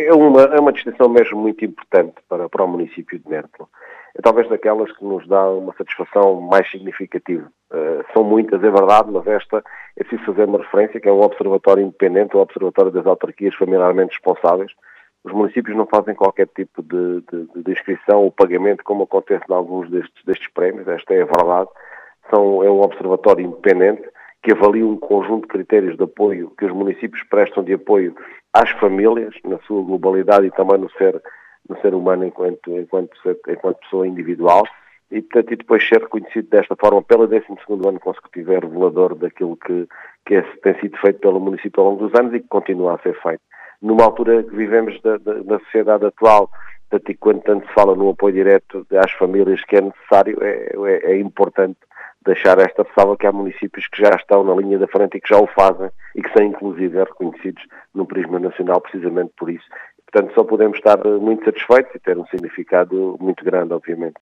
é uma distinção mesmo muito importante para o município de Mértola. É talvez daquelas que nos dá uma satisfação mais significativa. São muitas, é verdade, mas esta é preciso fazer uma referência, que é um observatório independente, o Observatório das Autarquias Familiarmente Responsáveis. Os municípios não fazem qualquer tipo de inscrição ou pagamento, como acontece em alguns destes prémios, esta é a verdade. É um observatório independente que avalia um conjunto de critérios de apoio que os municípios prestam de apoio às famílias, na sua globalidade e também no ser humano enquanto pessoa individual, e, portanto, e depois ser reconhecido desta forma pela 12º ano consecutivo é revelador daquilo que tem sido feito pelo município ao longo dos anos e que continua a ser feito. Numa altura que vivemos da sociedade atual, portanto, e quando tanto se fala no apoio direto às famílias que é necessário, é importante deixar esta ressalva que há municípios que já estão na linha da frente e que já o fazem e que são inclusive reconhecidos no prisma nacional precisamente por isso. Portanto, só podemos estar muito satisfeitos e ter um significado muito grande, obviamente.